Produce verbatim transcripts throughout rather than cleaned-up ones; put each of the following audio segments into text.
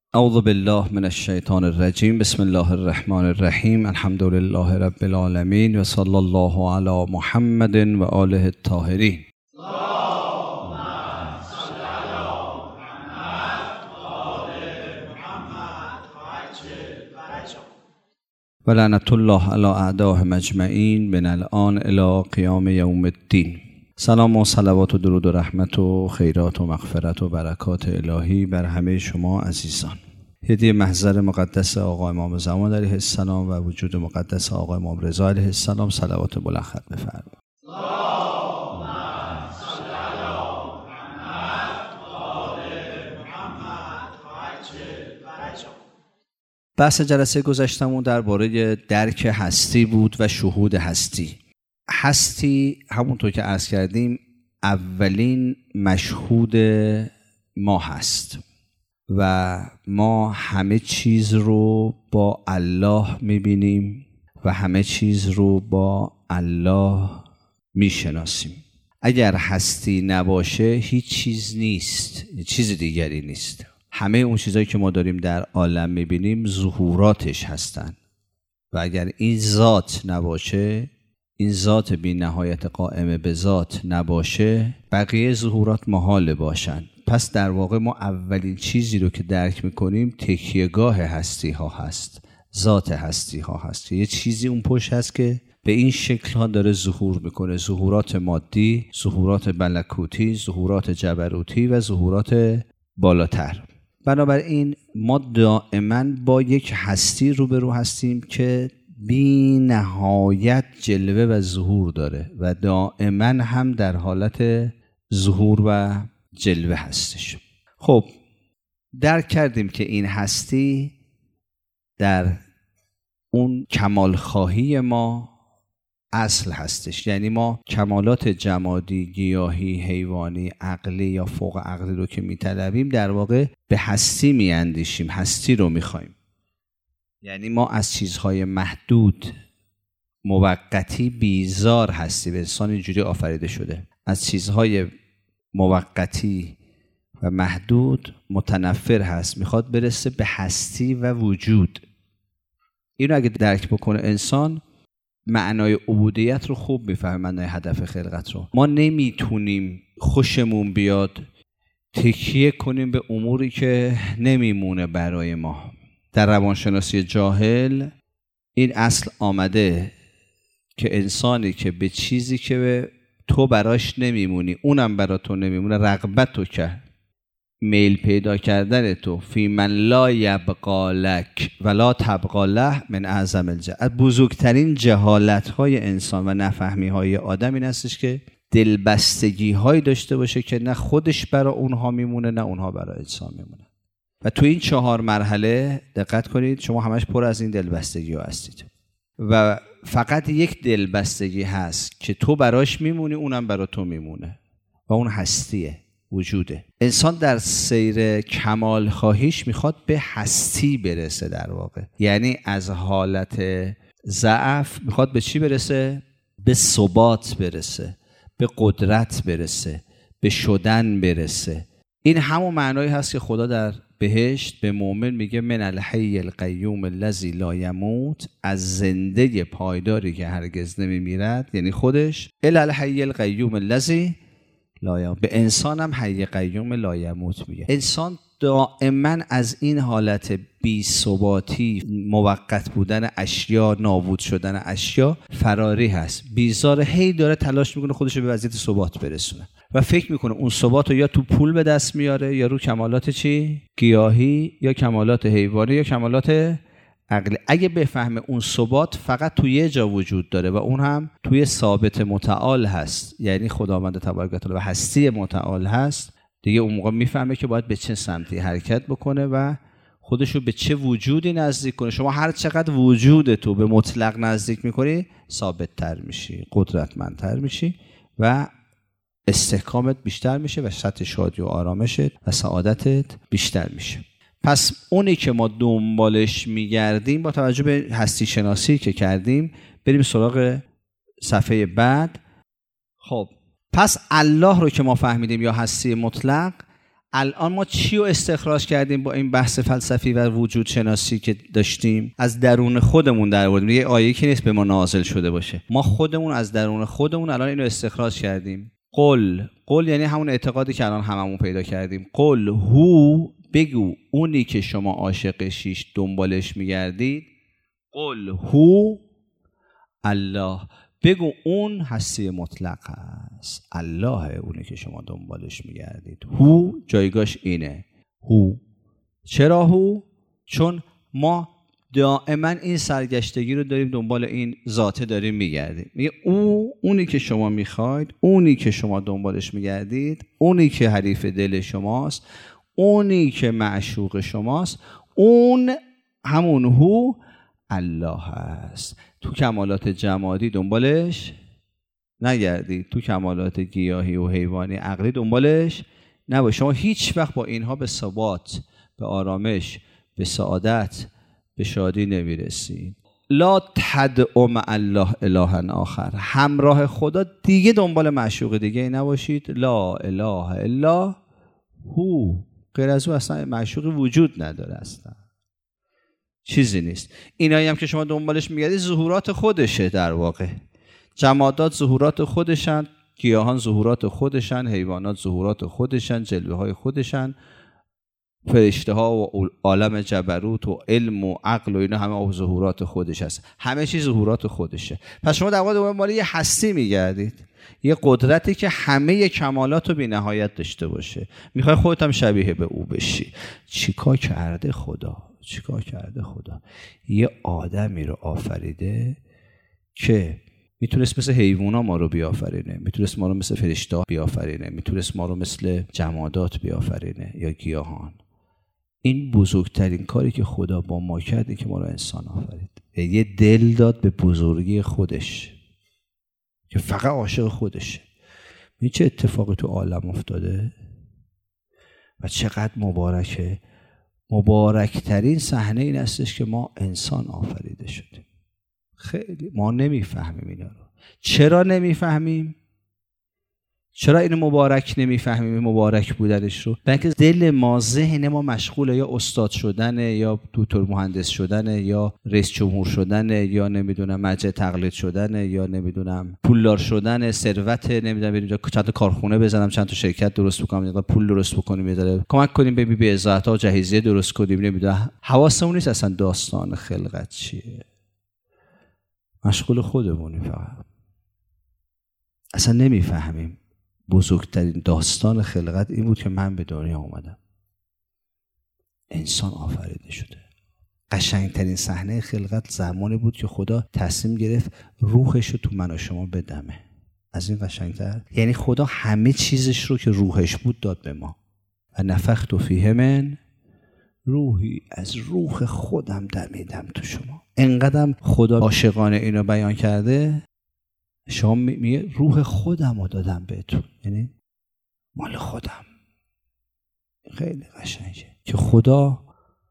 اعوذ بالله من الشیطان الرجیم. بسم الله الرحمن الرحیم. الحمد لله رب العالمین و صلی الله علی محمد و آله الطاهرین. و لعنت الله علی اعدائهم اجمعین من الآن الی قیام یوم الدین. سلام و صلوات و درود و رحمت و خیرات و مغفرت و برکات الهی بر همه شما عزیزان. هدیه محضر مقدس آقا امام زمان علیه السلام و وجود مقدس آقا امام رضا علیه السلام صلوات بلند ختم بفرمایید. بحث جلسه گذشتمون درباره درک هستی بود و شهود هستی. هستی همونطور که عرض کردیم اولین مشهود ما هست و ما همه چیز رو با الله میبینیم و همه چیز رو با الله میشناسیم. اگر هستی نباشه هیچ چیز نیست، چیز دیگری نیست. همه اون چیزایی که ما داریم در عالم میبینیم ظهوراتش هستن و اگر این ذات نباشه، این ذات بی نهایت قائم به ذات نباشه، بقیه ظهورات محال باشن. پس در واقع ما اولین چیزی رو که درک میکنیم تکیهگاه هستی ها هست، ذات هستی ها هست. یه چیزی اون پشت هست که به این شکل ها داره ظهور میکنه، ظهورات مادی، ظهورات ملکوتی، ظهورات جبروتی و ظهورات بالاتر. بنابراین ما دائما با یک هستی روبرو هستیم که بی نهایت جلوه و ظهور داره و دائما هم در حالت ظهور و جلوه هستش. خب درک کردیم که این هستی در اون کمال خواهی ما اصل هستش، یعنی ما کمالات جمادی، گیاهی، حیوانی، عقلی یا فوق عقلی رو که میطلبیم در واقع به هستی میاندیشیم، هستی رو میخوایم. یعنی ما از چیزهای محدود موقتی بیزار هستیم. انسان اینجوری آفریده شده، از چیزهای موقتی و محدود متنفر هست، میخواد برسه به هستی و وجود. اینو اگه درک بکنه انسان معنای عبودیت رو خوب میفهمه، معنای هدف خلقت رو. ما نمیتونیم خوشمون بیاد تکیه کنیم به اموری که نمیمونه برای ما. در روانشناسی جاهل این اصل آمده که انسانی که به چیزی که تو براش نمیمونی اونم برا تو نمیمونه رغبت تو که میل پیدا کردن تو فی من لا یبقا لک ولا تبقا له من اعظم الجهل. بزرگترین جهالت های انسان و نفهمی های آدم این هستش که دلبستگی هایی داشته باشه که نه خودش برا اونها میمونه نه اونها برا انسان میمونه. و تو این چهار مرحله دقت کنید شما همش پر از این دلبستگی ها هستید و فقط یک دلبستگی هست که تو براش میمونی اونم برا تو میمونه و اون هستیه، وجوده. انسان در سیر کمال خواهیش میخواد به هستی برسه در واقع، یعنی از حالت ضعف میخواد به چی برسه؟ به ثبات برسه، به قدرت برسه، به شدن برسه. این همون معنایی هست که خدا در بهشت به مؤمن میگه من الحی القیوم الذی لا یموت، از زنده پایداری که هرگز نمیمیرد، یعنی خودش، الی الحی القیوم الذی لا یموت. به انسان هم حی قیوم لا یموت میگه. انسان دائما از این حالت بی ثباتی، موقت بودن اشیا، نابود شدن اشیا فراری هست، بیزار، هی داره تلاش میکنه خودش رو به وضعیت ثبات برسونه و فکر میکنه اون ثبات رو یا تو پول به دست میاره یا رو کمالات چی؟ گیاهی یا کمالات حیوانی یا کمالات عقلی. اگه بفهمه اون ثبات فقط توی یه جا وجود داره و اون هم توی ثابت متعال هست، یعنی خداوند تبارک و تعالی و هستی متعال هست، دیگه اون موقع میفهمه که باید به چه سمتی حرکت بکنه و خودشو به چه وجودی نزدیک کنه. شما هر چقدر وجود تو به مطلق نزدیک میکنی ثابت تر میشی، قدرتمندتر میشی و استحکامت بیشتر میشه و سطح شادی و آرامشت و سعادتت بیشتر میشه. پس اونی که ما دنبالش میگردیم با توجه به هستی شناسی که کردیم، بریم سراغ صفحه بعد. خب پس الله رو که ما فهمیدیم یا هستی مطلق، الان ما چی رو استخراج کردیم با این بحث فلسفی و وجود شناسی که داشتیم؟ از درون خودمون در آوردیم. یه آیه که نیست به ما نازل شده باشه، ما خودمون از درون خودمون الان اینو استخراج کردیم. قل، قل یعنی همون اعتقادی که الان هممون پیدا کردیم. قل هو، بگو اونی که شما عاشقشیش دنبالش میگردید. قل هو الله، بگو اون هستی مطلق هست، الله اونی که شما دنبالش میگردید. هو جایگاش اینه. هو چرا هو؟ چون ما دائما این سرگشتگی رو داریم، دنبال این ذاته داریم میگردیم. میگه او اونی که شما میخواید، اونی که شما دنبالش میگردید، اونی که حریف دل شماست، اونی که معشوق شماست، اون همون هو الله هست. تو کمالات جمادی دنبالش نگردید، تو کمالات گیاهی و حیوانی عقلی دنبالش نباشید. شما هیچ وقت با اینها به ثبات، به آرامش، به سعادت، به شادی نمیرسید. لا تدعوا مع الله الها آخر، همراه خدا دیگه دنبال معشوق دیگه نباشید. لا اله الا هو، غیر از او اصلا معشوق وجود نداره، اصلا چیزی نیست. اینایی هم که شما دنبالش میگردید ظهورات خودشه. در واقع جمادات ظهورات خودشن، گیاهان ظهورات خودشن، حیوانات ظهورات خودشن، جلوه های خودشن، فرشته ها و عالم جبروت و علم و عقل و اینا همه ظهورات خودش هست. همه چیز ظهورات خودشه. پس شما در واقع دنبال یه هستی میگردید، یه قدرتی که همه کمالات رو بی نهایت داشته باشه. میخوای خودت هم شبیه به او بشی. چیکار کرده خدا؟ چیکار کرده خدا؟ یه آدمی رو آفریده که میتونست مثل حیوونا ما رو بیافرینه، میتونست ما رو مثل فرشته بیافرینه، میتونست ما رو مثل جمادات بیافرینه یا گیاهان. این بزرگترین کاری که خدا با ما کرده که ما رو انسان آفرید. یه دل داد به بزرگی خودش که فقط عاشق خودشه. می چه اتفاقی تو عالم افتاده و چقدر مبارکه. مبارکترین صحنه این هستش که ما انسان آفریده شدیم. خیلی ما نمیفهمیم اینا رو. چرا نمیفهمیم؟ چرا اینو مبارک نمیفهمیم، مبارک بودنش رو؟ بلکه دل ما، ذهن ما مشغوله یا استاد شدنه، یا دکتر مهندس شدنه، یا رئیس جمهور شدنه، یا نمیدونم مجه تقلید شدنه، یا نمیدونم پولدار شدنه، ثروت، نمیدونم بریم چند تا کارخونه بزنم، چند تا شرکت درست بکنم، یا پول درست بکنیم، یا کمک کنیم به بی عزت‌ها جهیزیه درست کنیم. نمیدونم حواسمون نیست اصلا داستان خلقت چیه. مشغول خودمونیم فقط. اصلا نمیفهمیم بزرگترین داستان خلقت این بود که من به دنیا اومدم. انسان آفریده شده. قشنگترین صحنه خلقت زمانی بود که خدا تصمیم گرفت روحش رو تو من و شما بدمه. از این قشنگتر؟ یعنی خدا همه چیزش رو که روحش بود داد به ما. و نفخت فیه من روحی، از روح خودم دمیدم تو شما. انقدرم خدا عاشقانه اینو بیان کرده، شما میگه روح خودم رو دادم بهتون، یعنی مال خودم. خیلی قشنگه که خدا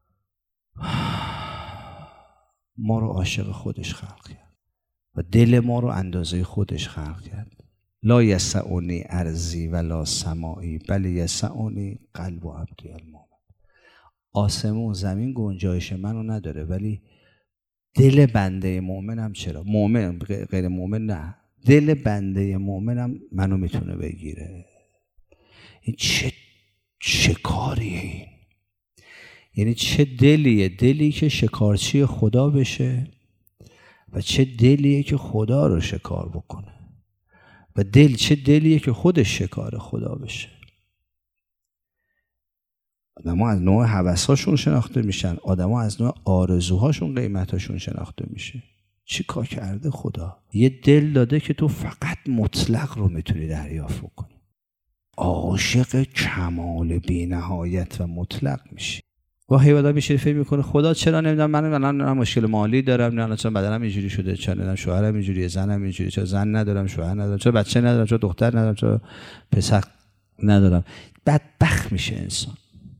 ما رو عاشق خودش خلق کرد و دل ما رو اندازه خودش خلق کرد. لا یسعنی ارضی ولا سمائی بل یسعنی قلب و عبدی المؤمن. آسمون زمین گنجایش منو نداره، ولی دل بنده مؤمنم چرا؟ مؤمن غیر مؤمن نه، دل بنده مؤمنم منو میتونه بگیره. این چه شکاریه این؟ یعنی چه دلیه؟ دلی که شکارچی خدا بشه و چه دلیه که خدا رو شکار بکنه و دل چه دلیه که خودش شکار خدا بشه. آدم‌ها از نوع هوس‌هاشون شناخته میشن، آدم‌ها از نوع آرزوهاشون قیمتاشون شناخته میشه. چی کار کرده خدا؟ یه دل داده که تو فقط مطلق رو میتونی دریافت کنی. عاشق کمال بی نهایت و مطلق میشی. گاهی آدم میشه فکر میکنه خدا چرا نمیدونم من الان مشکل مالی دارم، نه چرا بدنم اینجوری شده، چرا نمیدونم شوهرم اینجوریه، زنم اینجوریه، چرا زن ندارم، شوهر ندارم، چرا بچه ندارم، چرا دختر ندارم، چرا پسر ندارم. بدبخت میشه انسان.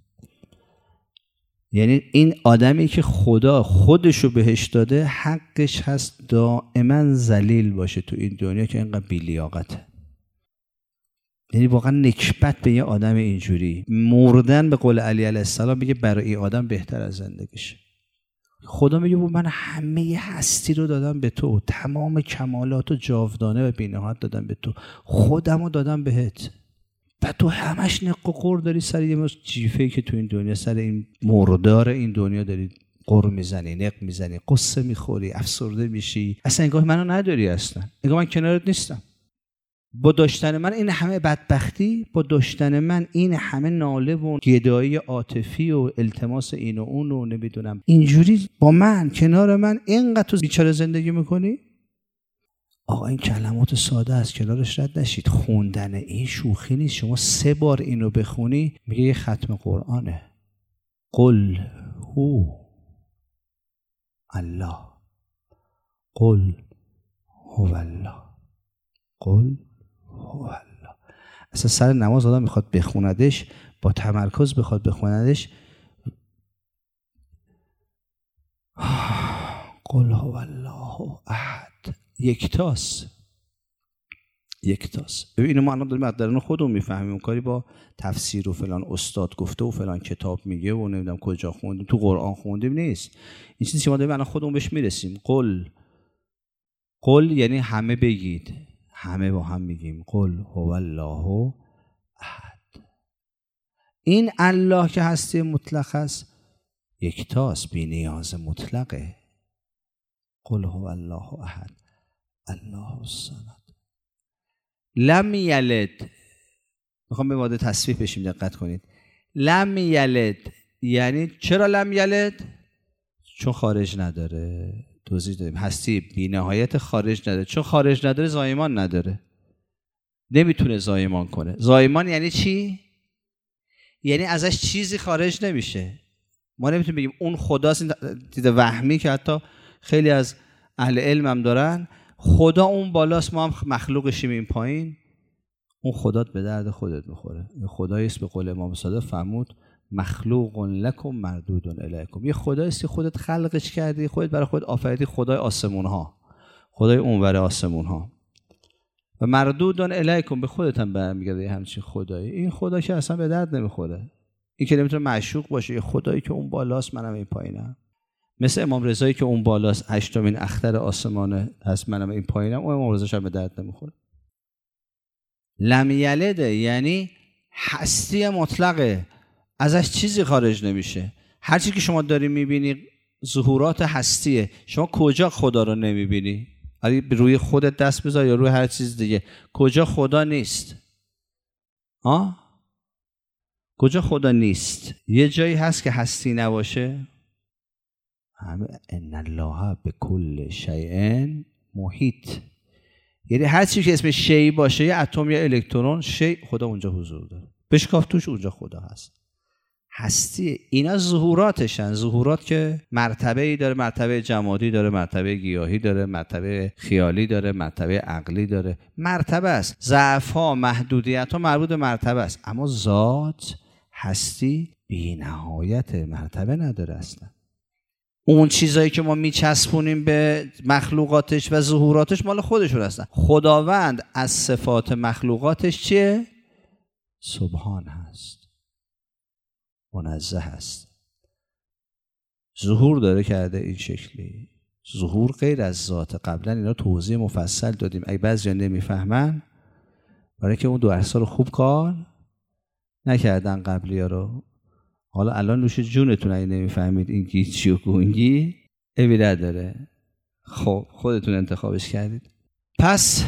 یعنی این آدمی که خدا خودشو بهش داده حقش هست دائما ذلیل باشه تو این دنیا که اینقدر بی‌لیاقته. یعنی واقعا نکبت به یه آدم اینجوری مردن، به قول علی علیه السلام میگه برای این آدم بهتر از زندگیشه. خدا میگه من همه هستی رو دادم به تو، تمام کمالات و جاودانه و بی‌نهایت دادم به تو، خودم رو دادم بهت و تو همش نق و قور داری سر یه جیفه‌ای که تو این دنیا، سر این مردار این دنیا داری قر میزنی، نق میزنی، قصه میخوری، افسرده میشی، اصلا انگار منو نداری، اصلا انگار من کنارت نیستم. با داشتن من این همه بدبختی، با داشتن من این همه ناله و گدایی عاطفی و التماس این و اون و نمیدونم اینجوری با من کنار من اینقدر تو بیچاره زندگی میکنی. آقا این کلمات ساده از کنارش رد نشید. خوندن این شوخی نیست. شما سه بار اینو بخونی میگه یه ختم قرآنه. قل هو الله، قل هو الله، قل هو الله. اصلا سر نماز آدم میخواد بخوندش، با تمرکز بخواد بخوندش، قل هو الله احد، یکتاست، یکتاست. ببین اینو ما الان داریم از درون خودمون میفهمیم، کاری با تفسیر و فلان استاد گفته و فلان کتاب میگه و نمیدونم کجا خوندیم، تو قرآن خوندیم نیست. این چیزی که ما داریم الان خودمون بهش میرسیم. قل، قل یعنی همه بگید، همه با هم میگیم قل هو الله احد. این الله که هستی مطلق است، یکتاست، بی نیاز مطلقه. قل هو الله احد الله الصمد لم یلد. میخوام به ماده تصریح بشیم، دقت کنید. لم یلد یعنی چرا لم یلد؟ چون خارج نداره. توضیح دادیم هستی بی نهایت خارج نداره. چون خارج نداره زایمان نداره، نمیتونه زایمان کنه. زایمان یعنی چی؟ یعنی ازش چیزی خارج نمیشه. ما نمیتونیم بگیم اون خداست. این دید وهمی که حتی خیلی از اهل علم هم دارن، خدا اون بالاست، ما هم مخلوقشیم این پایین. اون خدات به درد خودت میخوره. یه خداییست به قول امام صادق فرمود مخلوق لکم مردود الیکم. یه خداییست که خودت خلقش کردی، خودت برای خودت آفریدی، خدای آسمون ها، خدای اونور آسمون ها، و مردود الیکم، به خودت هم برمیگرده همچین خدایی. این خدا که اصلا به درد نمیخوره. این که نمیتونه معشوق باشه. یه خدایی که اون بالاست، منم این پایینم. مثل امام رضایی که اون بالاست، هشتمین اختر آسمانه هست، منم این پایینم. اون امام رضاش هم به درد نمیخوره. لم یلد یعنی هستی مطلقه، ازش چیزی خارج نمیشه. هر چی که شما داری میبینی ظهورات هستیه. شما کجا خدا رو نمیبینی؟ اگه روی خودت دست بذار یا روی هر چیز دیگه، کجا خدا نیست؟ آه؟ کجا خدا نیست؟ یه جایی هست که هستی نباشه؟ همه ان الله بكل شیء محیط. یعنی هر چی که اسم شیء باشه، یه اتم یا الکترون، شیء خدا اونجا حضور داره. بشکاف توش، اونجا خدا هست. هستی اینا ظهوراتشن. ظهورات که مرتبه‌ای داره، مرتبه جمادی داره، مرتبه گیاهی داره، مرتبه خیالی داره، مرتبه عقلی داره. مرتبه است. ضعف‌ها، محدودیت‌ها مربوط به مرتبه است. اما ذات، هستی بی‌نهایت مرتبه نداره اصلا. اون چیزایی که ما میچسبونیم به مخلوقاتش و ظهوراتش مال خودشون هستن. خداوند از صفات مخلوقاتش چیه؟ سبحان هست، منزه هست. ظهور داره کرده این شکلی. ظهور غیر از ذات. قبلا اینا توضیح مفصل دادیم. اگه بعضیا نمیفهمن، برای که اون دو درس رو خوب کار نکردن قبلی ها رو، حالا الان نوش جونتون اگه نمیفهمید این گیچی و گونگی ابی نداره. خب خودتون انتخابش کردید. پس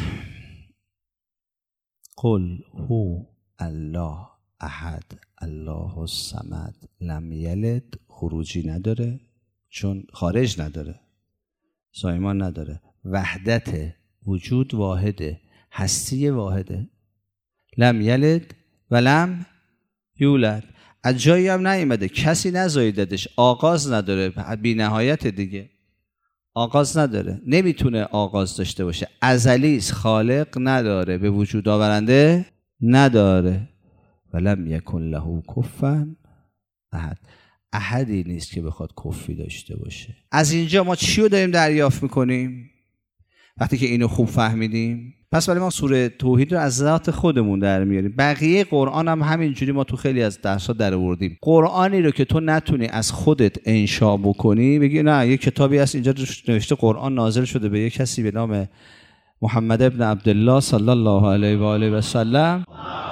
قل هو الله احد الله الصمد لم یلد، خروجی نداره چون خارج نداره، زایمان نداره. وحدت وجود واحده، هستی واحده. لم یلد و لم یولد. از جایی هم نیامده، کسی نزاییدش، آغاز نداره، بی نهایت دیگه. آغاز نداره، نمیتونه آغاز داشته باشه. ازلی است، خالق نداره، به وجود آورنده نداره. ولم یکن له کفوا احد. احدی نیست که بخواد کفی داشته باشه. از اینجا ما چی رو داریم دریافت میکنیم؟ وقتی که اینو خوب فهمیدیم، پس ولی ما سوره توحید رو از ذات خودمون در میاریم. بقیه قرآن هم همینجوری ما تو خیلی از درس‌ها در آوردیم. قرآنی رو که تو نتونی از خودت انشا بکنی، بگی نه یه کتابی هست اینجا نوشته قرآن نازل شده به یک کسی به نام محمد ابن عبدالله صلی الله علیه و آله و سلم،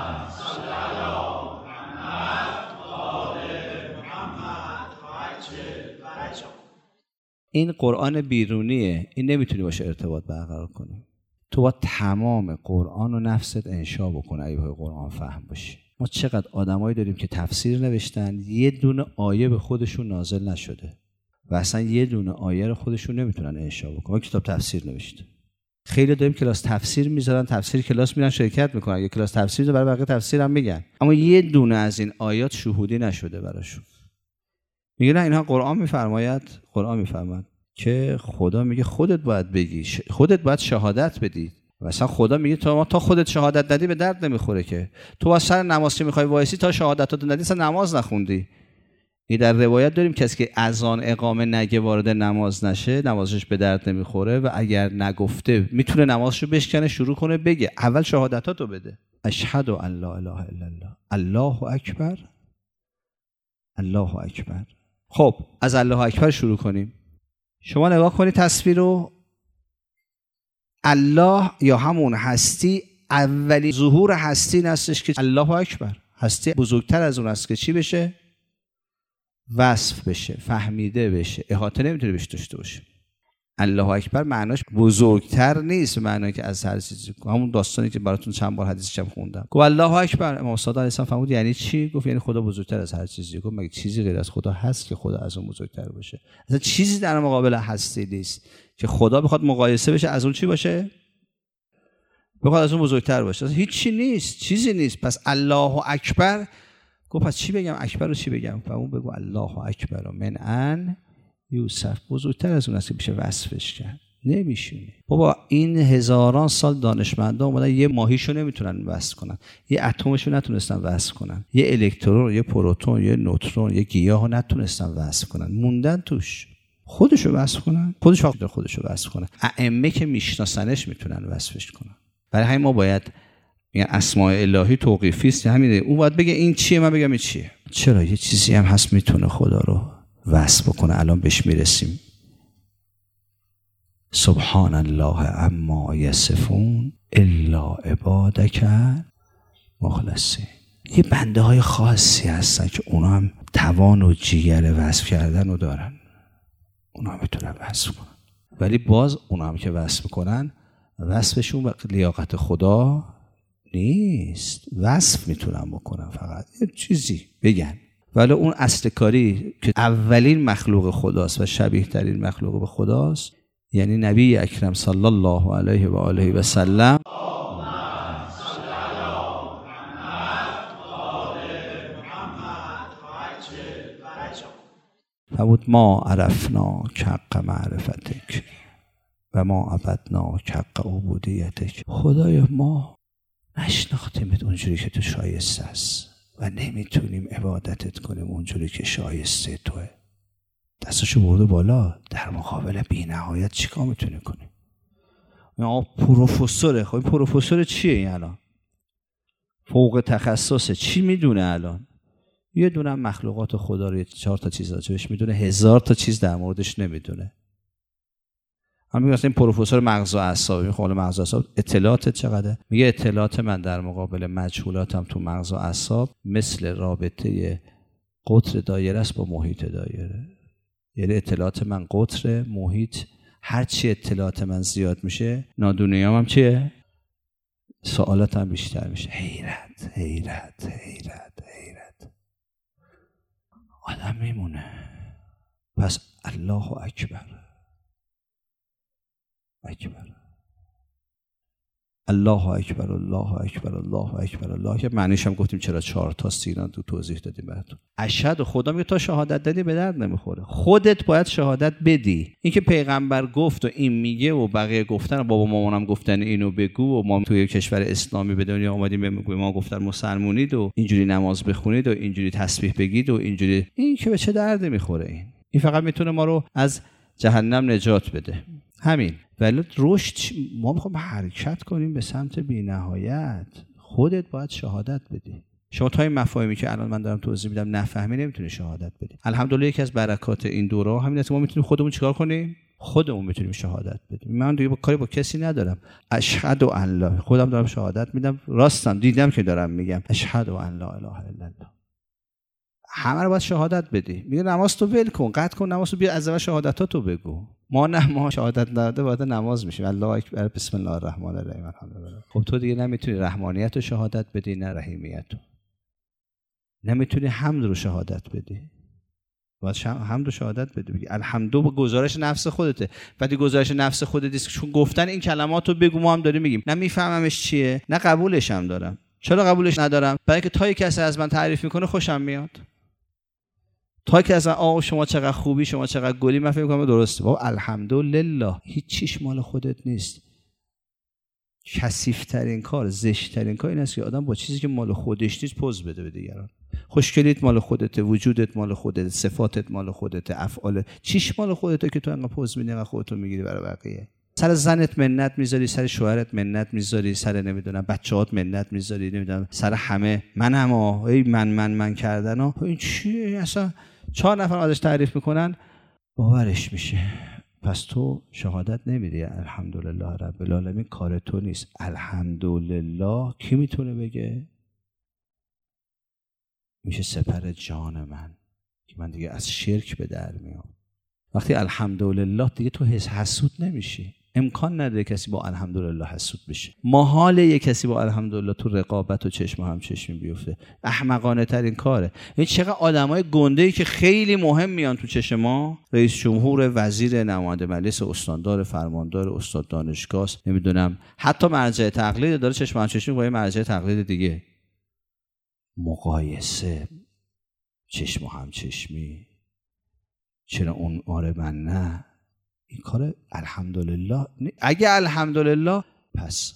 این قرآن بیرونیه، این نمیتونی باشه ارتباط برقرار کنی. تو باید تمام قرآن و نفست انشا بکنه اگه بخوای قرآن فهم باشی. ما چقدر آدمایی داریم که تفسیر نوشتن، یه دونه آیه به خودشون نازل نشده و اصلا یه دونه آیه رو خودشون نمیتونن انشا بکنن. کتاب تفسیر نوشته. خیلی داریم کلاس تفسیر میذارن، تفسیر کلاس میرن شرکت میکنن، یه کلاس تفسیر رو برای بقیه تفسیر هم میگن، اما یه دونه از این آیات شهودی نشده براشون. میگه نه اینها قرآن میفرماید، قرآن میفرماید که خدا میگه خودت باید بگی، خودت باید شهادت بدی. مثلا خدا میگه تا تا خودت شهادت ندی به درد نمیخوره که. تو واسه سر نماز که میخوای وایسی تا شهادتاتو ندی اصلا نماز نخوندی. این در روایت داریم کسی که اذان اقامه نگه وارد نماز نشه نمازش به درد نمیخوره و اگر نگفته میتونه نمازشو بشکنه شروع کنه بگه اول شهادتاتو بده. اشهد ان لا اله الا الله، الله اکبر، الله اکبر. خب از الله اکبر شروع کنیم. شما نگاه کنید تصویر رو، الله یا همون هستی، اولی ظهور هستی این هستش که الله اکبر، هستی بزرگتر از اون است که چی بشه؟ وصف بشه، فهمیده بشه، احاطه نمیتونه بهش داشته باشه. الله اکبر معناش بزرگتر نیست، معنی که از هر چیزی، همون داستانی که براتون چند بار حدیثش هم خوندم. گفت الله اکبر، امام صادق علیه السلام فرمود یعنی چی؟ گفت یعنی خدا بزرگتر از هر چیزی. گفت مگه چیزی غیر از خدا هست که خدا از اون بزرگتر باشه؟ اصلا چیزی در مقابل هستی نیست که خدا بخواد مقایسه بشه از اون چی باشه؟ بخواد از اون بزرگتر باشه. اصلا هیچی نیست، چیزی نیست. پس الله اکبر، گفت پس چی بگم؟ اکبر رو چی بگم؟ فرمود بگو الله اکبر من ان یوسف، بزرگتر از اون است که بشه وصفش کرد. نمیشونه بابا. این هزاران سال دانشمندا اومدن یه ماهیشو نمیتونن وصف کنن، یه اتمشو نتونستن وصف کنن، یه الکترون، یه پروتون، یه نوترون، یه گیاهو نتونستن وصف کنن، موندن توش. خودشو وصف کنن، خودش واقعا خودشو وصف کنن. ائمه که میشناسنش میتونن وصفش کنن. برای همین ما باید میگن اسماء الهی توقیفی است، همینه. اون باید بگه این چیه، من بگم این چیه. چرا یه چیزی هم هست میتونه خدا رو وصف بکنه، الان بهش میرسیم. سبحان الله عما یصفون الا عبادک مخلصین. یه بنده های خاصی هستن که اونا هم توان و جیگر وصف کردن رو دارن، اونا هم میتونن وصف کنن، ولی باز اونا هم که وصف کنن وصفشون به لیاقت خدا نیست. وصف میتونن بکنن، فقط یه چیزی بگن، ولی اون اصل کاری که اولین مخلوق خداست و شبیه ترین مخلوق به خداست، یعنی نبی اکرم صلی الله علیه و آله و سلم، فرمود ما عرفنا حق معرفتک و ما عبدنا حق عبودیتک. خدایا ما نشناختیمت اونجوری که تو شایسته است و نمیتونیم عبادتت کنیم اونجوری که شایسته توه. دستشو برده بالا، در مقابل بی‌نهایت چیکار میتونه کنه؟ آقا پروفسوره. خب پروفسور چیه این الان؟ فوق تخصصه، چی میدونه الان؟ یه دونه مخلوقات خدا رو چهار تا چیز راجبش میدونه، هزار تا چیز در موردش نمیدونه. هم میگه این پروفسور مغز و اعصاب، میگه خب مغز و اعصاب اطلاعات چقدره؟ میگه اطلاعات من در مقابل مجهولاتم تو مغز و اعصاب مثل رابطه قطر دایره است با محیط دایره. یعنی اطلاعات من قطر، محیط، هر چی اطلاعات من زیاد میشه نادونیام هم چیه؟ سوالات هم بیشتر میشه. حیرت حیرت حیرت حیرت آدم میمونه. پس الله اکبر اکبر الله اکبر الله اکبر الله اکبر الله، که معنیش هم گفتیم چرا چهار تا اینا تو توضیح دادیم براتون. اشهد خدا میگه تا شهادت دادی به درد نمیخوره، خودت باید شهادت بدی. این که پیغمبر گفت و این میگه و بقیه گفتن و بابا مامانم گفتن اینو بگو و ما توی کشور اسلامی به دنیا اومدیم بگیم ما گفتن مسلمونید و اینجوری نماز بخونید و اینجوری تسبیح بگید و اینجوری، این که به چه درد میخوره؟ این این فقط میتونه ما رو از جهنم نجات بده. همین. ولی رشد ما میخوایم حرکت کنیم به سمت بی‌نهایت. خودت باید شهادت بدی. شما تا این مفاهیمی که الان من دارم توضیح میدم نفهمی نمیتونی شهادت بدی. الحمدلله یکی از برکات این دوره همین است که ما میتونیم خودمون چیکار کنیم؟ خودمون میتونیم شهادت بدیم. من دیگه با کاری با کسی ندارم. اشهد ان لا، خودم دارم شهادت میدم، راستم دیدم که دارم میگم اشهد ان لا اله الا الله. همه رو باید شهادت بدی. میگه نماز تو ول کن، قطع کن نماز تو، بیا از اول شهادتاتو بگو. ما نه، ما شهادت نداده وارد نماز میشیم. الله اکبر، بسم الله الرحمن الرحیم، الحمدلله. خب تو دیگه نمیتونی رحمانیت رو شهادت بدی نه رحیمیت رو. نمیتونی حمد رو شهادت بدی. باید حمد رو شهادت بدی. بگی الحمدو با گزارش نفس خودته. وقتی گزارش نفس خودت است، چون گفتن این کلمات رو بگو ما هم داریم میگیم. نه میفهممش چیه، نه قبولش هم دارم. چرا قبولش ندارم؟ برای که تا کسی از من تعریف میکنه خوشم میاد. تا که از آه شما چقدر خوبی، شما چقدر گلی، من فکر می‌کنم درسته. بابا الحمدلله هیچ چیش مال خودت نیست. کثیف‌ترین کار، زشت‌ترین کار این است که آدم با چیزی که مال خودش نیست پوز بده به دیگران. خوشگلیت مال خودته، وجودت مال خودته، صفاتت مال خودته، افعال چیش مال خودته که تو انقدر پوز میدی، انقدر خودتو میگیری برای بقیه. سر زنت منت میذاری، سر شوهرت منت میذاری، سر نمیدونم بچه‌هات منت میذاری، نمیدونم سر همه منم ها، ای من من من کردن ها. این چیه اصلا؟ چهار نفر ازش تعریف میکنن باورش میشه. پس تو شهادت نمیدی الحمدلله رب العالمین، کار تو نیست. الحمدلله کی میتونه بگه؟ میشه سپر جان من که من دیگه از شرک به در میام. وقتی الحمدلله دیگه تو حسود نمیشی. امکان نداره کسی با الحمدلله حسود بشه. محاله یک کسی با الحمدلله تو رقابت و چشم هم چشمی بیفته. احمقانه ترین کاره. این چقدر آدمای گنده‌ای که خیلی مهم میان تو چشم ما، رئیس جمهور، وزیر، نماینده مجلس، استاندار، فرماندار، استاد دانشگاه، نمیدونم حتی مرجع تقلید داره چشم هم چشمی با مرجع تقلید دیگه. مقایسه، چشم هم چشمی. چرا اون آره من نه؟ این کار الحمدلله. اگه الحمدلله پس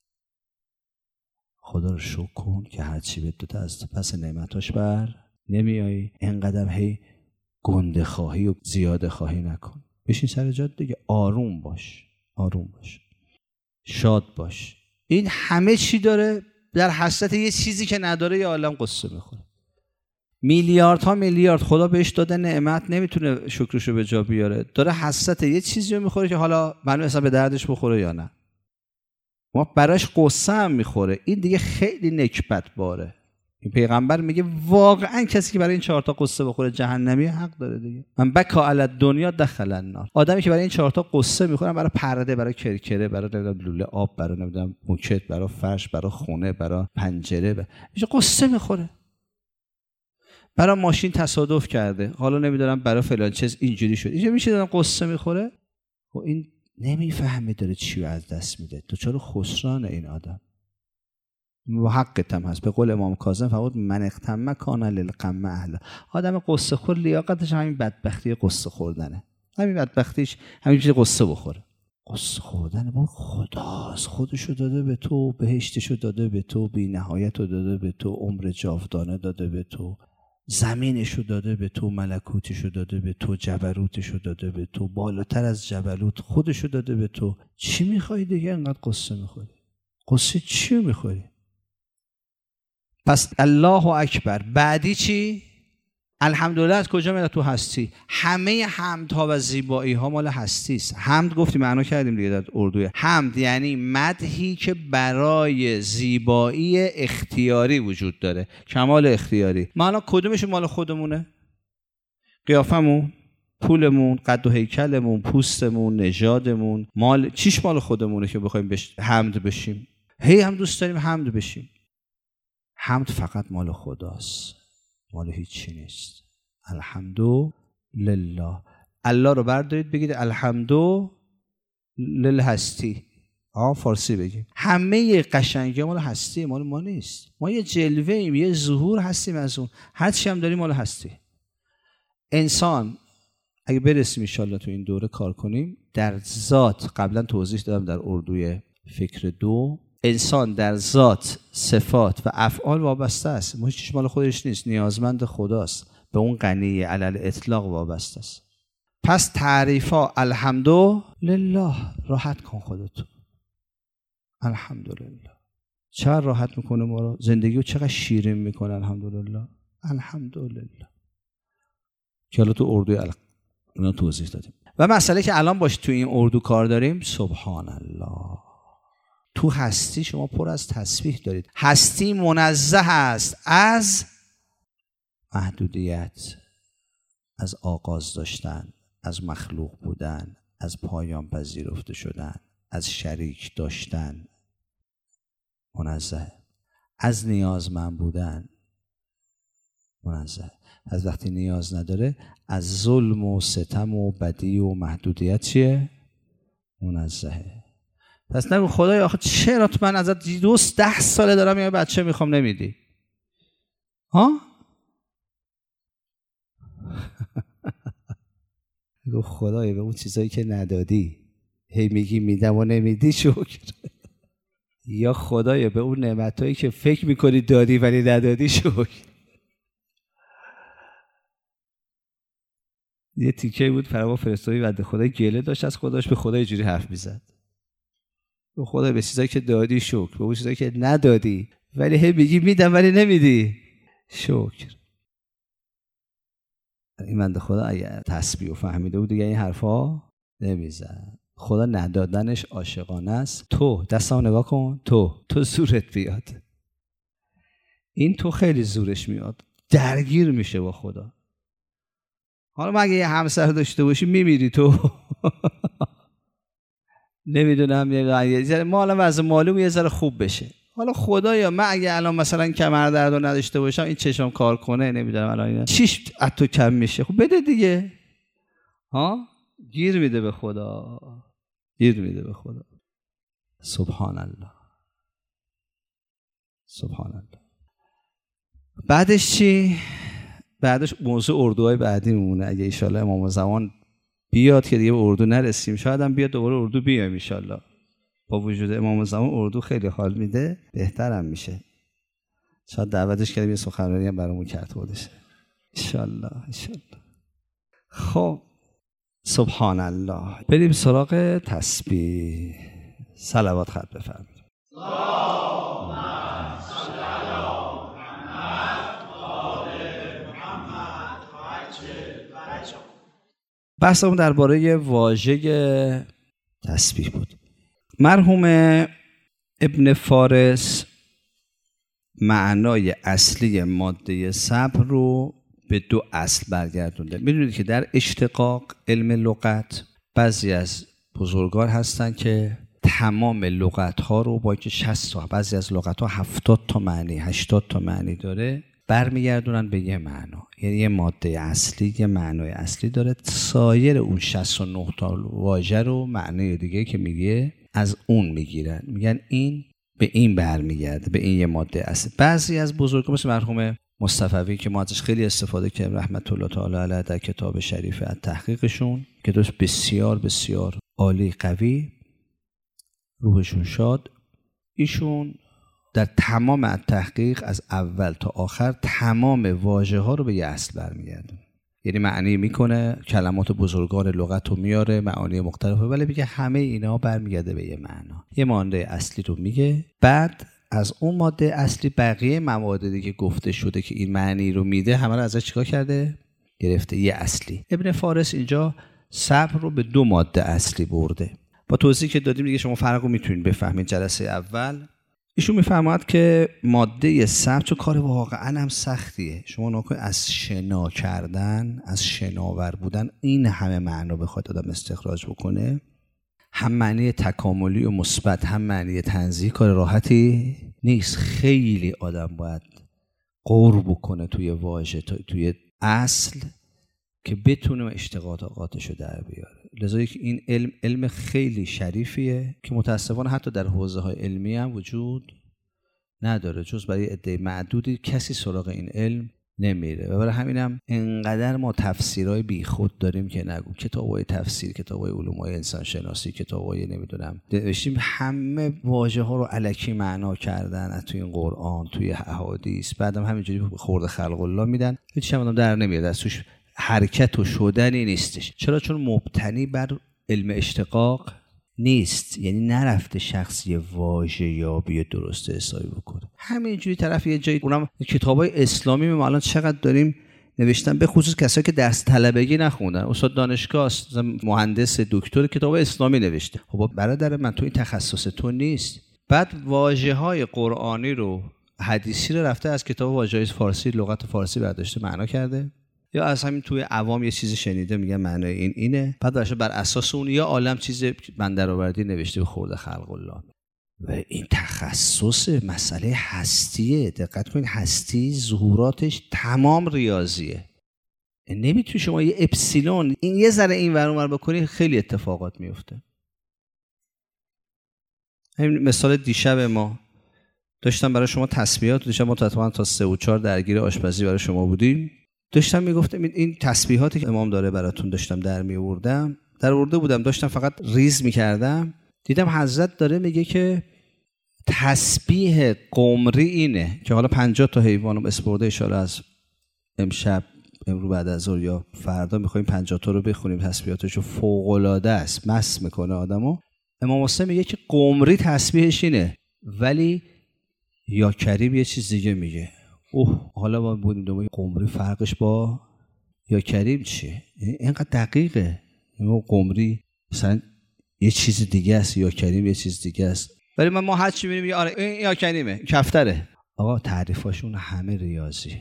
خدا رو شکر کن که هرچی به تو از پس نعمتاش بر نمیایی. اینقدر هی گنده خواهی و زیاده خواهی نکن. بشین سر جات دیگه، آروم باش، آروم باش، شاد باش. این همه چی داره، در حسرت یه چیزی که نداره یه عالم قصه میخوره. میلیاردها میلیارد خدا بهش داده نعمت، نمیتونه شکرشو به جا بیاره، داره حسرت یه چیزی رو میخوره که حالا معلومه اصلا به دردش بخوره یا نه. ما براش قصه هم میخوره. این دیگه خیلی نکبت باره. این پیغمبر میگه واقعا کسی که برای این چهار تا قصه بخوره جهنمی حق داره دیگه. من بکا علی الدنیا دخل النار. آدمی که برای این چهار تا قصه میخوره، برای پرده، برای کرکره، برای نمیدونم لوله آب، برای نمیدونم موکت، برای فرش، برای خونه، برای پنجره، برای قصه میخوره. برای ماشین تصادف کرده، حالا نمیدونم برای فلان چیز اینجوری شد، اینجا میشه دارم قصه میخوره. و این نمیفهمه داره چی رو از دست میده. تو چرا خسرانه این آدم؟ و حقت هم هست. به قول امام کاظم فرمود من اغتم کان للغم اهلا. آدم قصه خور لیاقتش همین بدبختی قصه خوردنه. همین بدبختیش همین چیز قصه بخوره. قصه خوردن با خداست. خودشو داده به تو، بهشتشو داده به تو، بی نهایتو داده به تو، عمر جاودانه داده به تو، زمینشو داده به تو، ملکوتشو داده به تو، جبروتشو داده به تو، بالاتر از جبروت خودشو داده به تو. چی میخوای دیگه انقدر قصه میخوری؟ قصه چی میخوری؟ پس الله اکبر. بعدی چی؟ الحمدلله از کجا میاد؟ تو هستی. همه حمدها و زیبایی ها مال هستی است. حمد گفتیم معنا کردیم دیگه در اردوی. حمد یعنی مدحی که برای زیبایی اختیاری وجود داره، کمال اختیاری. معنا کدومش مال خودمونه؟ قیافمون، پولمون، قد و هیکلمون، پوستمون، نژادمون، مال چیش مال خودمونه که بخوایم بش حمد بشیم؟ هی هم دوست داریم حمد بشیم. حمد فقط مال خداست، مال هیچی نیست. الحمدو لله. الله رو بردارید بگید الحمدو لله هستی. آه فارسی بگیم. همه قشنگی مال هستی، مال ما نیست. ما یه جلوه ایم، یه ظهور هستیم از اون. هر چی هم داریم مال هستی. انسان اگه برسیم انشالله تو این دوره کار کنیم، در ذات، قبلا توضیح دادم در اردوی فکر دو، انسان در ذات، صفات و افعال وابسته است. ما هیچ مال خودش نیست، نیازمند خداست. به اون غنی علی الاطلاق وابسته است. پس تعریفا الحمدلله، راحت کن خودتو. الحمدلله چقدر راحت میکنه ما رو، زندگیو چقدر شیرین میکنه. الحمدلله الحمدلله که حالا تو اردوی اینا توضیح دادیم. و مسئله که الان باش تو این اردو کار داریم، سبحان الله. تو هستی شما پر از تسبیح دارید. هستی منزه است از محدودیت، از آغاز داشتن، از مخلوق بودن، از پایان پذیرفته شدن، از شریک داشتن. منزه. از نیازمند بودن منزه. از وقتی نیاز نداره، از ظلم و ستم و بدی و محدودیت چیه؟ منزهه. پس نگو خدای آخه چرا من ازت دوست ده ساله دارم یا بچه میخوام نمیدی؟ ها؟ نگو خدای به اون چیزایی که ندادی هی میگی میدم و نمیدی شکر. یا خدای به اون نعمتایی که فکر میکنی دادی ولی ندادی شکر. یه تیکه بود فرما فرستادی بنده خدای گله داشت از خداش، به خدا اینجوری حرف میزد. به خدا به چیزایی که دادی شکر، به اون چیزایی که ندادی ولی هی میگی میدم ولی نمیدی شکر. این بنده خدا اگه تسبیح و فهمیده بود دیگه این حرفا نمیزد. خدا ندادنش عاشقانه است. تو دستمو نگاه کن، تو تو زورت بیاد. این تو خیلی زورش میاد، درگیر میشه با خدا. حالا مگه یه همسر داشته باشی میمیری تو. نمیدونم یه ذره ما الان وضع مالیمون یه ذره خوب بشه. حالا خدایا من اگه الان مثلا کمر درد رو نداشته باشم، این چشم کار کنه، نمیدونم الان اینا چیش از تو کم میشه، خب بده دیگه. ها گیر میده به خدا، گیر میده به خدا. سبحان الله سبحان الله. بعدش چی؟ بعدش موضوع اردوهای بعدی میمونه. اگه ایشالله امام زمان بیاد که دیگه به اردو نرسیم، شاید هم بیاد دوباره اردو بیایم ایشالله. با وجود امام زمان اردو خیلی حال میده، بهترم میشه. شاید دعوتش کردیم یه سخنرانی هم برامون کرد خودش. ایشالله ایشالله. خب سبحان الله. بریم سراغ تسبیح. صلوات خط بفرمایید. بحثمون درباره واژه تسبیح بود. مرحوم ابن فارس معنای اصلی ماده صبر رو به دو اصل برگردونده. میدونید که در اشتقاق علم لغت بعضی از بزرگان هستن که تمام لغت ها رو با که شصت تا، بعضی از لغت ها هفتاد تا معنی، هشتاد تا معنی داره، برمیگردونن به یه معنا. یعنی یه ماده اصلی، یه معنای اصلی داره، سایر اون شصت و نه تا واژه رو معنی دیگه که میگه از اون میگیرن، میگن این به این برمیگرده، به این یه ماده اصلی. بعضی از بزرگان مثل مرحوم مصطفوی که ما ازش خیلی استفاده کردیم رحمت الله تعالی علیه در کتاب شریف التحقیقشون که دوست بسیار بسیار عالی، قوی، روحشون شاد، ایشون در تمام التحقیق از اول تا آخر تمام واژه ها رو به یه اصل برمیگردونه. یعنی معنی میکنه، کلمات بزرگان لغت رو میاره، معانی مختلفه، ولی میگه همه اینا برمیگرده به یه معنا. یه ماده اصلی رو میگه، بعد از اون ماده اصلی بقیه مواد دیگه گفته شده که این معنی رو میده، همه رو ازش چیکار کرده؟ گرفته یه اصلی. ابن فارس اینجا صبر رو به دو ماده اصلی برده. با توضیحی که دادیم دیگه شما فرق رو میتونید بفهمید. جلسه اول ایشون میفرماد که ماده صبر چون کار واقعا هم سختیه. شما نکن از شنا کردن، از شناور بودن، این همه معنا بخواد آدم استخراج بکنه، هم معنی تکاملی و مثبت، هم معنی تنزیه، کار راحتی نیست. خیلی آدم باید غور بکنه توی واژه، توی اصل، که بتونه اشتقاقاتشو در بیاره. لذا که این علم علم خیلی شریفیه که متاسفانه حتی در حوزه های علمی هم وجود نداره، جز برای عده معدودی کسی سراغ این علم نمیره. و برای همینم انقدر ما تفسیرهای بیخود داریم که نگو. کتابای تفسیر، کتابای علومای انسان شناسی، کتابای نمیدونم نوشتیم، همه واژه ها رو الکی معنا کردن از توی این قرآن، توی احادیث، بعدم همینجوری خورد خلق الله میدن، هیچ چیزی در نمیاد از توش. حرکت و شدنی نیستش. چرا؟ چون مبتنی بر علم اشتقاق نیست، یعنی نرفته شخصی واژه یابی درست حسابی بکنه. همینجوری طرف یه جایی، اونم کتابای اسلامی ما الان چقدر داریم نوشتن، به خصوص کسایی که درس طلبگی نخوندن، استاد دانشگاه است، مهندس، دکتر، کتاب اسلامی نوشته. خب برادر من تو این تخصص تو نیست. بعد واژه‌های قرآنی رو، حدیثی رو رفته از کتاب واژه‌های فارسی، لغت فارسی برداشته معنا کرده، یا از همین توی عوام یه چیزی شنیده میگه معنای این اینه، بعد باشه بر اساس اون یا عالم چیز بندرآوردی نوشته به خورد خلق الله. و این تخصص مسئله هستیه. دقت کنید، هستی ظهوراتش تمام ریاضیه. نمیتونی شما یه اپسیلون این یه ذره این ور اون ور بکنی خیلی اتفاقات میفته. همین مثال دیشب ما داشتم برای شما تسبیحات، دیشب ما تقریبا تا سه و چهار درگیر آشپزی برای شما بودیم. داشتم میگفتم این تسبیحاتی که امام داره براتون داشتم در میوردم، در آورده بودم، داشتم فقط ریز میکردم، دیدم حضرت داره میگه که تسبیح قمری اینه که حالا پنجاه تا حیوانم اسپرده اشاره از امشب، امروز بعد از ظهر یا فردا میخوایم پنجاه تا رو بخونیم، تسبیحاتشو فوق العاده است، مست میکنه آدمو. امام حسین میگه که قمری تسبیحش اینه، ولی یا کریم یه چیز دیگه میگه. اوه حالا ما بودیم دوباره قمری فرقش با یا کریم چیه؟ اینقدر دقیقه. این قمری مثلا یه چیز دیگه است، یا کریم یه چیز دیگه است. ولی من ما هر چی می‌بینیم آره این یا کریمه، کفتره. آقا تعریفاشون همه ریاضی.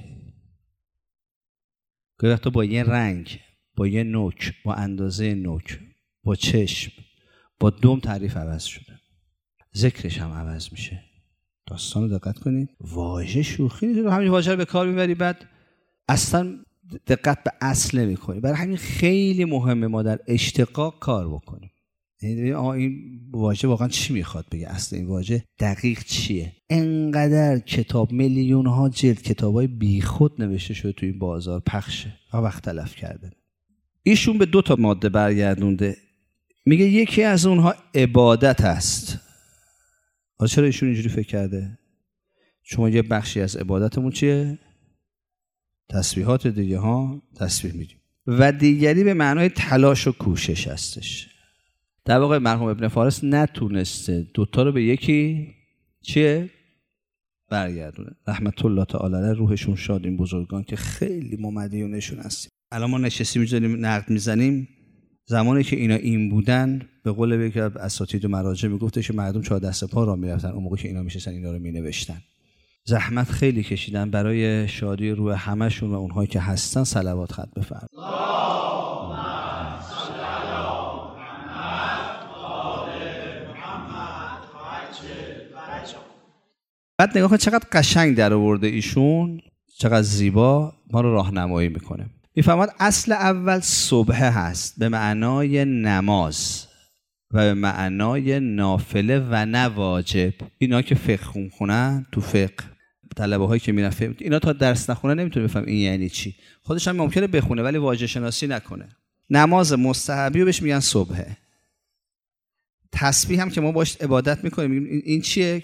که وقتا با یه رنگ، با یه نوک، با اندازه نوک، با چشم، با دم تعریف عوض شده. ذکرش هم عوض میشه. داستان رو دقت کنید. واژه شوخی نیست، همین واژه رو به کار میبری بعد اصلا دقت به اصل نمی‌کنی. برای همین خیلی مهمه ما در اشتقاق کار بکنیم. یعنی آ این واژه واقعا چی میخواد بگه، اصل این واژه دقیق چیه. انقدر کتاب، میلیون ها جلد کتابای بیخود نوشته شده تو این بازار، پخشه و وقت تلف کرده. ایشون به دو تا ماده برگردونده، میگه یکی از اونها عبادت است. آره چرا ایشون اینجوری فکر کرده؟ چون یه بخشی از عبادتمون چیه؟ تسبیحات دیگه ها، تسبیح میگیم. و دیگری به معنای تلاش و کوشش هستش. در واقع مرحوم ابن فارس نتونسته دوتا رو به یکی چیه؟ برگردونه. رحمت الله تعالی علیه، روحشون شاد این بزرگان که خیلی ما مدیونشون هستیم. الان ما نشستیم می‌ذاریم نقد میزنیم، زمانی که اینا این بودن به قول یکی از اساتید و مراجع میگفتش که مردم چهار دست پا را میرفتن اون موقع که اینا میشستن اینا رو مینوشتن. زحمت خیلی کشیدن برای شادی روح همشون و اونهایی که هستن. صلوات خط بفرمایید. بعد نگاه کن چقدر قشنگ در آورده ایشون، چقدر زیبا ما رو راهنمایی میکنه. میفهمد اصل اول صبح هست به معنای نماز و به معنای نافله و نه واجب. اینا که فقه خونن تو فقه، طلبه هایی که میرن فقه، اینا تا درس نخونه نمیتونه بفهم این یعنی چی. خودش هم ممکنه بخونه ولی واژه شناسی نکنه. نماز مستحبی رو بهش میگن صبحه. تسبیح هم که ما باش عبادت میکنیم میگیم این چیه؟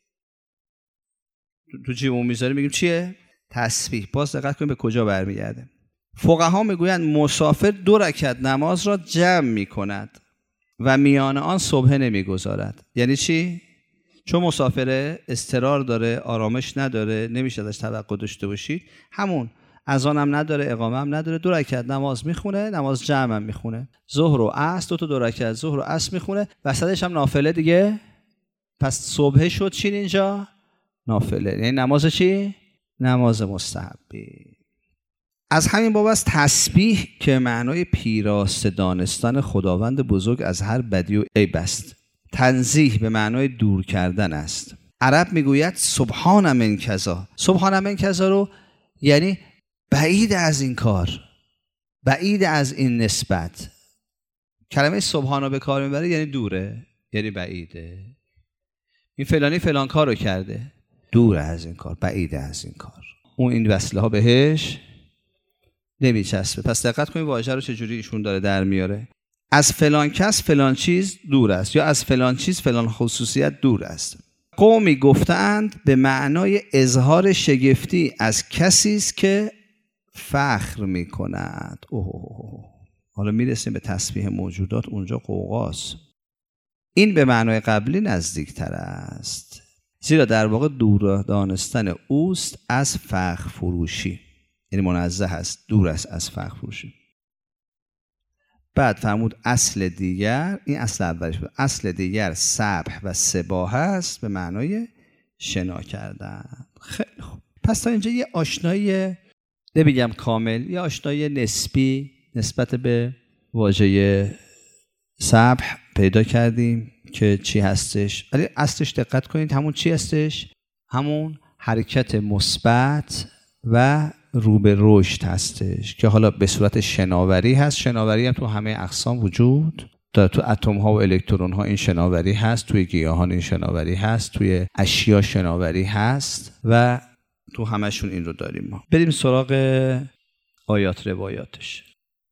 تو جیبمون میذاریم میگیم چیه؟ تسبیح. باز دقت کنیم به کجا برمیگرده. فقها میگویند مسافر دو رکعت نماز را جمع میکند و میان آن صبح نمیگذارد. یعنی چی؟ چون مسافره، اضطرار داره، آرامش نداره، نمیشه ازش توقع داشته باشید، همون اذان هم نداره، اقامه هم نداره، دو رکعت نماز میخونه، نماز جمع هم میخونه، ظهر و عصر دو تا دو رکعت ظهر و عصر میخونه، وسطش هم نافله دیگه. پس صبح شد چی اینجا؟ نافله. یعنی نماز چی؟ نماز مستحبی. از همین باب است تسبیح که معنای پیراسته دانستن خداوند بزرگ از هر بدی و عیب است. تنزیه به معنای دور کردن است. عرب میگوید سبحان من کذا. سبحان من کذا رو یعنی بعید از این کار، بعید از این نسبت. کلمه سبحان رو به کار میبره یعنی دوره، یعنی بعیده. این فلانی فلان کار رو کرده، دور از این کار، بعید از این کار. اون این وصله ها بهش نمیچسبه. پس دقت کنید واژه رو چجوری ایشون داره در میاره. از فلان کس فلان چیز دور است، یا از فلان چیز فلان خصوصیت دور است. قومی گفتند به معنای اظهار شگفتی از کسی است که فخر می کند. اوه. حالا میرسیم به تسبیح موجودات، اونجا قوقاست. این به معنای قبلی نزدیکتر است، زیرا در واقع دور دانستن اوست از فخر فروشی، یعنی منزه است، دور است از فخر فروشی. بعد فرمود اصل دیگر، این اصل اولش بود، اصل دیگر سبح و سباحه است به معنای شنا کردن. خیلی خوب، پس تا اینجا یه آشنایی نمیگم کامل، یه آشنایی نسبی نسبت به واژه سبح پیدا کردیم که چی هستش. ولی اصلش دقت کنید همون چی هستش؟ همون حرکت مثبت و رو به رشد هستش که حالا به صورت شناوری هست. شناوری هم تو همه اقسام وجود داره. تو اتم ها و الکترون ها این شناوری هست، توی گیاهان این شناوری هست، توی اشیا شناوری هست و تو همشون این رو داریم. ما بریم سراغ آیات روایاتش.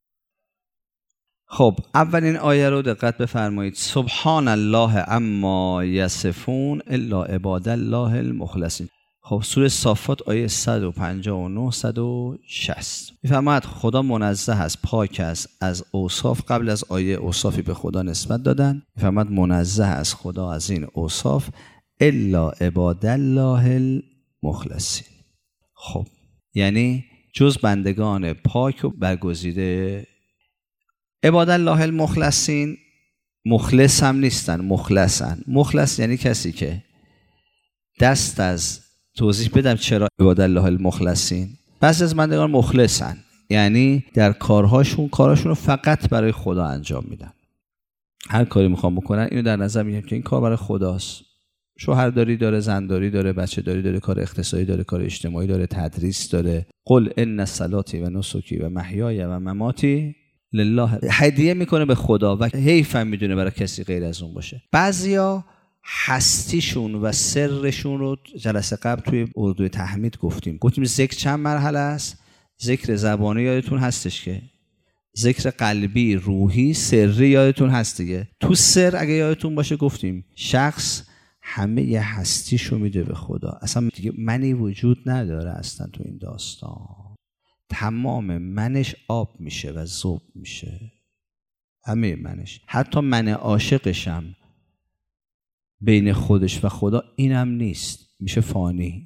خب اولین آیه رو دقت بفرمایید. سبحان الله عما یصفون الا عباد الله المخلصین. خب سوره صافات آیه صد و پنجاه و نه صد و شصت میفرماید خدا منزه است، پاک است از اوصاف. قبل از آیه اوصافی به خدا نسبت دادن، میفرماید منزه است خدا از این اوصاف الا عباد الله المخلصین. خب یعنی جز بندگان پاک و برگزیده. عباد الله المخلصین مخلص هم نیستن، مخلصن. مخلص یعنی کسی که دست از توضیح بدم چرا عباد الله المخلصین. بعضی از بندگان مخلصن، یعنی در کارهاشون کارهاشون رو فقط برای خدا انجام میدن. هر کاری میخوام بکنن اینو در نظر میگیرن که این کار برای خداست. شوهرداری داره، زنداری داره، بچه داری داره، کار اقتصادی داره، کار اجتماعی داره، تدریس داره. قل ان صلاتی و نسکی و محیای و مماتی لله، هدیه میکنه به خدا و حیف هم میدونه برای کسی غیر از اون باشه. بعضیا هستیشون و سرشون رو جلسه قبل توی اردوی تحمید گفتیم گفتیم ذکر چند مرحله است. ذکر زبانی یادتون هستش که ذکر قلبی، روحی، سری یادتون هست دیگه. تو سر اگه یادتون باشه گفتیم شخص همه یه هستیشو میده به خدا، اصلا دیگه منی وجود نداره اصلا تو این داستان. تمام منش آب میشه و ذوب میشه، همه منش، حتی من عاشقشم بین خودش و خدا اینم نیست، میشه فانی.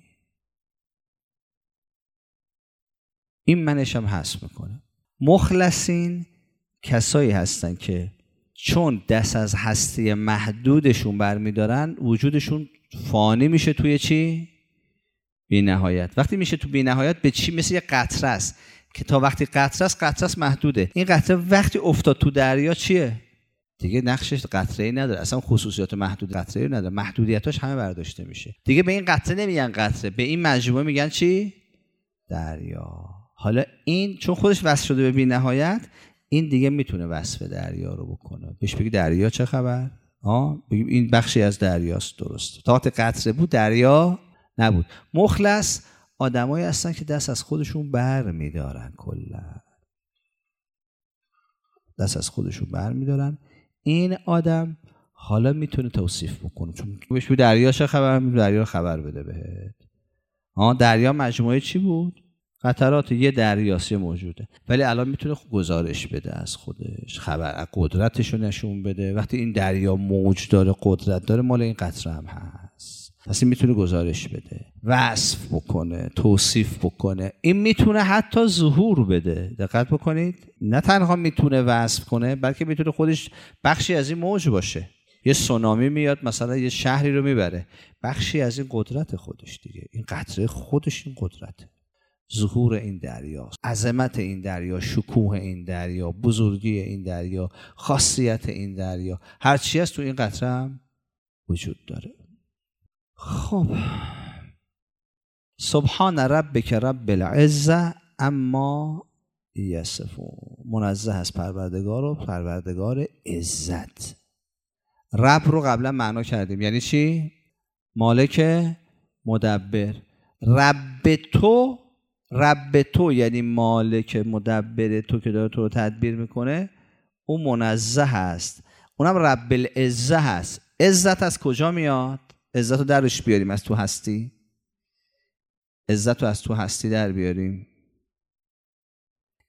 این منش هم حذف میکنه. مخلصین کسایی هستن که چون دست از هستی محدودشون برمیدارن وجودشون فانی میشه توی چی؟ بی نهایت. وقتی میشه تو بی نهایت به چی؟ مثل یه قطره است که تا وقتی قطره است قطره است محدوده. این قطره وقتی افتاد تو دریا چیه؟ دیگه نقشش قطره‌ای نداره، اصلا خصوصیات محدود قطره‌ای نداره، محدودیتاش همه برداشته میشه. دیگه به این قطره نمیگن قطره، به این مجموعه میگن چی؟ دریا. حالا این چون خودش وصل شده به بی نهایت، این دیگه میتونه وصف دریا رو بکنه. بهش بگی دریا چه خبر؟ ها بگیم این بخشی از دریاست. درست، تا وقتی قطره بود دریا نبود. مخلص آدمایی هستن که دست از خودشون بر میدارن، کلا دست از خودشون بر میدارن. این آدم حالا میتونه توصیف بکنه، چون بهش بگی دریا چه خبر؟ دریا خبر بده بهت. ها دریا مجموعه چی بود؟ قطرات یه دریاسی موجوده، ولی الان میتونه گزارش بده از خودش، خبر قدرتشو نشون بده. وقتی این دریا موج داره، قدرت داره، مال این قطره هم هست. پس این میتونه گزارش بده، وصف بکنه، توصیف بکنه. این میتونه حتی ظهور بده. دقت بکنید، نه تنها میتونه وصف کنه بلکه میتونه خودش بخشی از این موج باشه. یه سونامی میاد مثلا یه شهری رو میبره، بخشی از این قدرت خودش دیگه. این قطره خودش این قدرته. ظهور این دریا، عظمت این دریا، شکوه این دریا، بزرگی این دریا، خاصیت این دریا، هر چی هست تو این قطره هم وجود داره. خب سبحان ربک رب العزه اما یصفون. منزه است پروردگار و پروردگار عزت. رب رو قبلا معنا کردیم، یعنی چی؟ مالک، مدبر. رب تو، رب تو یعنی مالک مدبر تو که داره تو رو تدبیر میکنه، اون منزه هست. اونم رب العزه هست. عزت از کجا میاد؟ عزت رو درش بیاریم از تو هستی. عزت رو از تو هستی در بیاریم.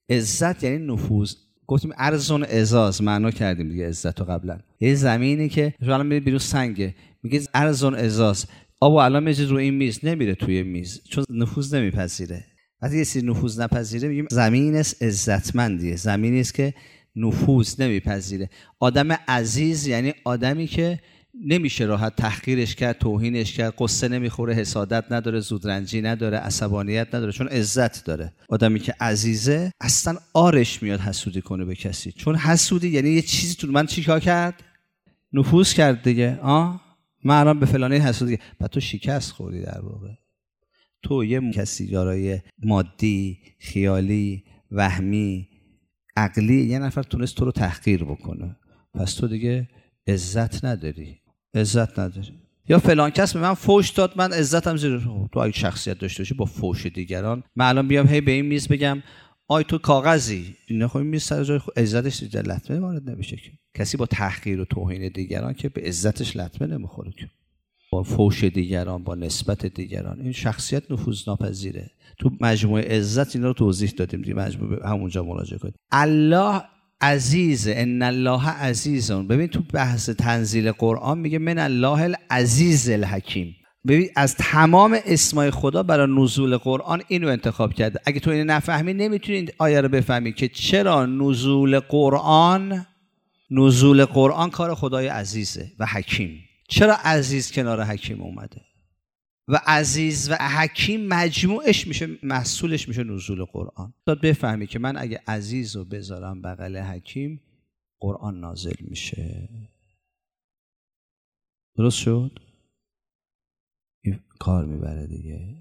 عزت یعنی نفوذ. گفتیم ارزون ازاز معنا کردیم دیگه عزت رو قبلا. یه زمینی که شما الان میرید بیرون سنگه، میگه ارزون ازاز، آبو الان میذاری رو این میز، نمیره توی میز چون نفوذ نمیپذیره. وقتی یه چیزی نفوذ نپذیره میگیم زمین است عزتمندیه، زمینی است که نفوذ نمیپذیره. آدم عزیز یعنی آدمی که نمیشه راحت تحقیرش کرد، توهینش کرد، قصه نمیخوره، حسادت نداره، زودرنجی نداره، عصبانیت نداره، چون عزت داره. آدمی که عزیزه اصلا آرش میاد حسودی کنه به کسی، چون حسودی یعنی یه چیزی تو من چیکار کرد؟ نفوذ کرد دیگه. آه من الان به فلانی حسودی، بعد تو شکست خوردی در واقع. تو یه کسی دارای مادی، خیالی، وهمی، عقلی، یه نفر تونست تو رو تحقیر بکنه، پس تو دیگه عزت نداری. عزت نداری. یا فلان کس به من فوش داد، من عزتم زیر. تو اگه شخصیت داشته باشی با فوش دیگران، من الان بیام هی به این میز بگم آی تو کاغذی، اینا خب این میز سر جای خود عزتش دیگه لطمه وارد نمیشه که. کسی با تحقیر و توهین دیگران که به عزتش لطمه نمیخوره که. با فوش دیگران، با نسبت دیگران، این شخصیت نفوذناپذیره. تو مجموعه عزت اینا رو توضیح دادیم دیگه، مجموعه همونجا مراجعه کنید. الله عزیز، ان الله عزیزون. ببین تو بحث تنزیل قرآن میگه من الله العزیز الحکیم. ببین از تمام اسمای خدا برای نزول قرآن اینو انتخاب کرده. اگه تو اینو نفهمی نمیتونی آیه رو بفهمی که چرا نزول قرآن نزول قرآن کار خدای عزیزه و حکیم. چرا عزیز کنار حکیم اومده؟ و عزیز و حکیم مجموعش میشه، محصولش میشه نزول قرآن. تا بفهمی که من اگه عزیز رو بذارم بغل حکیم، قرآن نازل میشه. درست شد؟ این کار میبره دیگه.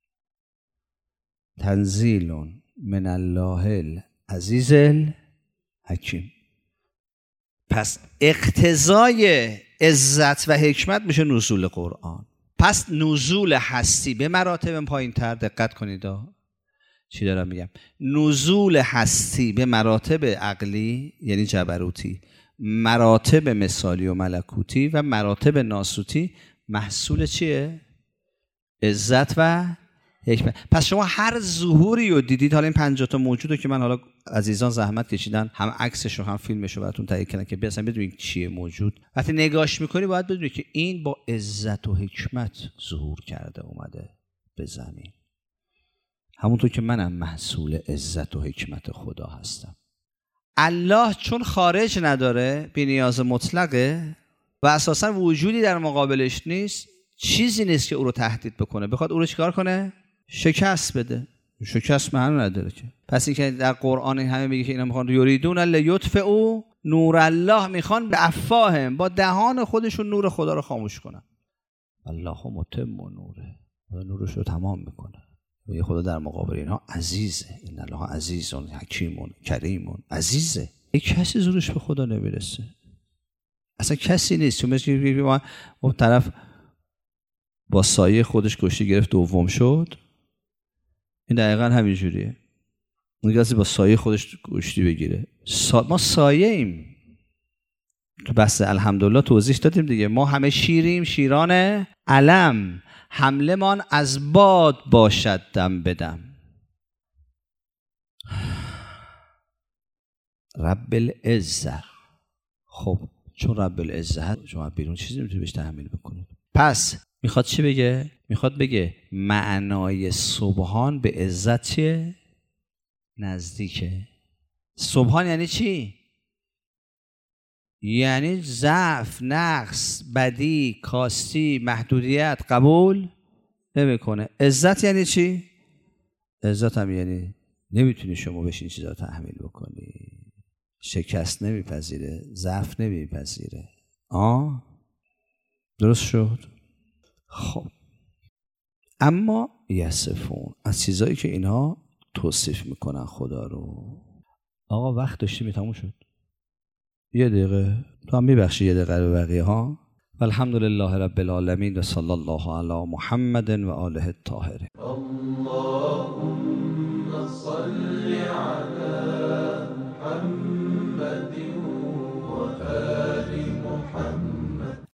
تنزیل من الله العزیز الحکیم. پس اقتضای عزت و حکمت میشه نزول قرآن. پس نزول هستی به مراتب پایین تر، دقت کنید چی دارم میگم، نزول هستی به مراتب عقلی یعنی جبروتی، مراتب مثالی و ملکوتی و مراتب ناسوتی، محصول چیه؟ عزت و حکمت. پس شما هر ظهوری رو دیدید، حالا این پنجاه تا موجوده که من حالا عزیزان زحمت کشیدن هم عکسش رو هم فیلمش رو براتون تهیه کردن که بسن بدونید چیه موجود. وقتی نگاش میکنی باید بدونید که این با عزت و حکمت ظهور کرده اومده به زمین. همونطور که منم محصول عزت و حکمت خدا هستم. الله چون خارج نداره، بی نیاز مطلقه و اساسا وجودی در مقابلش نیست، چیزی نیست که او رو تهدید بکنه بخواد او رو چیکار کنه؟ شکست بده. شکست معنی نداره که. پس این که در قرآن همه میگه که اینا میخوان یریدون لیطفئوا نور الله، میخوان به افواهم، با دهان خودشون نور خدا رو خاموش کنن. الله متم نوره، نورش رو تمام میکنه. و خدا در مقابل اینها عزیزه. ان الله عزیزون حکیمون کریمون. عزیزه. یک کسی زورش به خدا نمیرسه. اصلا کسی نیست. چون مثل اون طرف با سایه خودش کشتی گرفت دوم شد، این دقیقا همین جوریه. اون کسی با سایه خودش کشتی بگیره. سا... ما سایه ایم. تو بحث الحمدلله توضیح دادیم دیگه. ما همه شیریم، شیران علم، حمله مان از باد باشد دم بدم. رب العزه. خب چون رب العزه هست، شما بیرون چیزی نمیتونی بهش تحمیل بکنید. پس میخواد چی بگه؟ میخواد بگه معنای سبحان به عزت چیه؟ نزدیکه. سبحان یعنی چی؟ یعنی ضعف، نقص، بدی، کاستی، محدودیت قبول نمیکنه. عزت یعنی چی؟ عزت هم یعنی نمیتونی شما بهش این چیزا رو تحمیل بکنی. شکست نمیپذیره، ضعف نمیپذیره. آه درست شد؟ خب اما یصفون، از چیزایی که اینها توصیف میکنن خدا رو. آقا وقت داشتیم تموم شد. یه دقیقه تو هم میبخشی یه دقیقه به بقیه ها. والحمدلله رب العالمین و صلی الله علی محمد و آله الطاهرین.